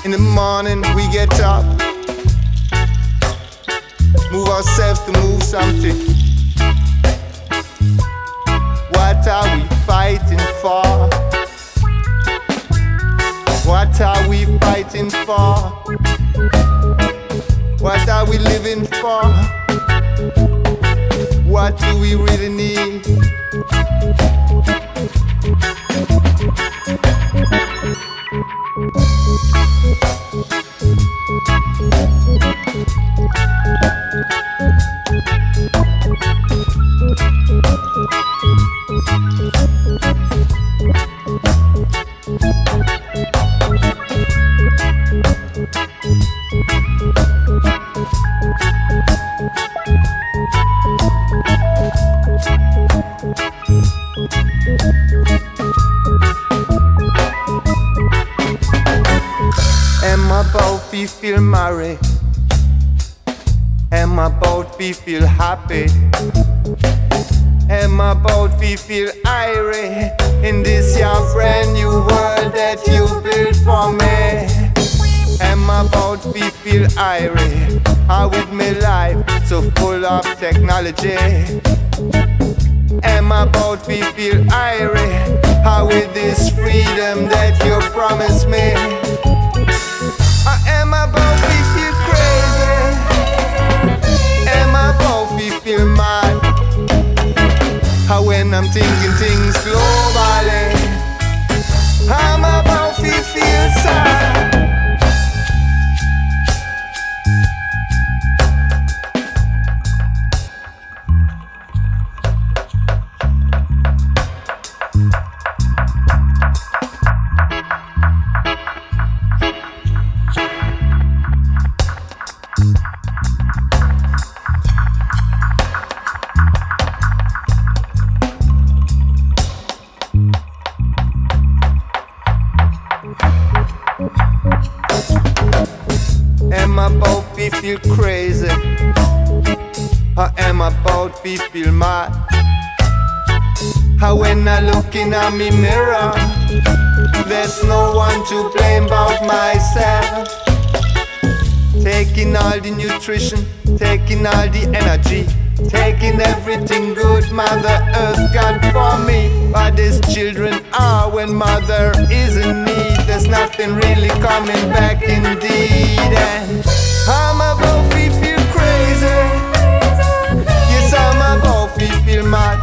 In the morning we get up, move ourselves to move something. What are we fighting for? What are we fighting for? What are we living for? What do we really need? Am about we feel married? Am about we feel happy? Am about we feel irate in this your brand new world that you built for me? Am about we feel irate? How with me life so full of technology? Am about we feel irate? How with this freedom that you promised me? I am about we feel crazy? Am about we feel mad? How when I'm thinking things globally, I'm about we feel sad. Am about we feel crazy? Or am about we feel mad? How when I looking at me mirror, there's no one to blame but myself. Taking all the nutrition, taking all the energy, taking everything good Mother Earth got for me. But these children are when Mother is in need. There's nothing really coming back indeed. And I'm about we feel crazy. Yes, I'm about we feel mad.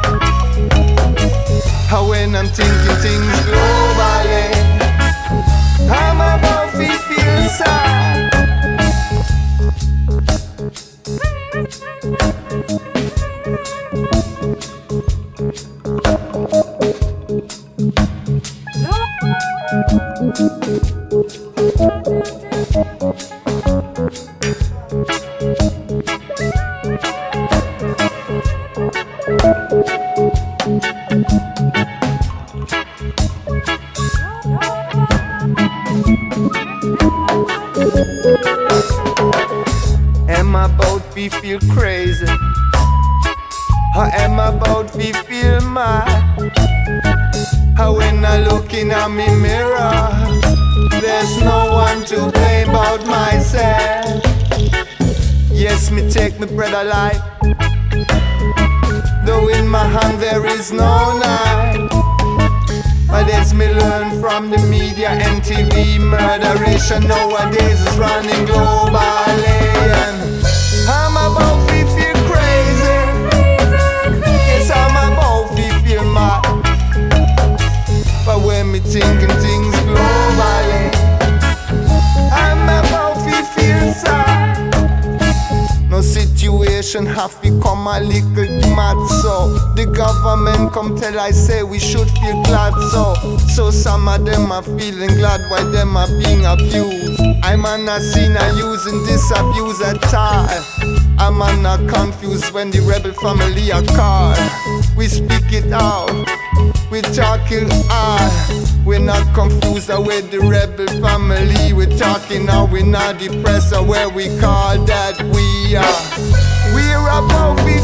How when I'm thinking things globally, I'm about we feel sad. Am I about we feel crazy? Or am I about we feel mad? How when I looking at me mirror, there's no one to blame but myself. Yes, me take me bread alive, though in my hand there is no knife. But as me learn from the media, NTV murderation nowadays is running globally. And I'm about we feel crazy. Yes, I'm about we feel mad. But when me thinking things globally, I'm about we feel sad. No situation have become a little mad, so the government come tell I say we should feel glad. So some of them are feeling glad while them are being abused. I'm not seen a using this abuse at all. I'm not confused when the rebel family are called. We speak it out, we talking all. We're not confused with the rebel family. We're talking now, we're not depressed where we call that we are. We're about we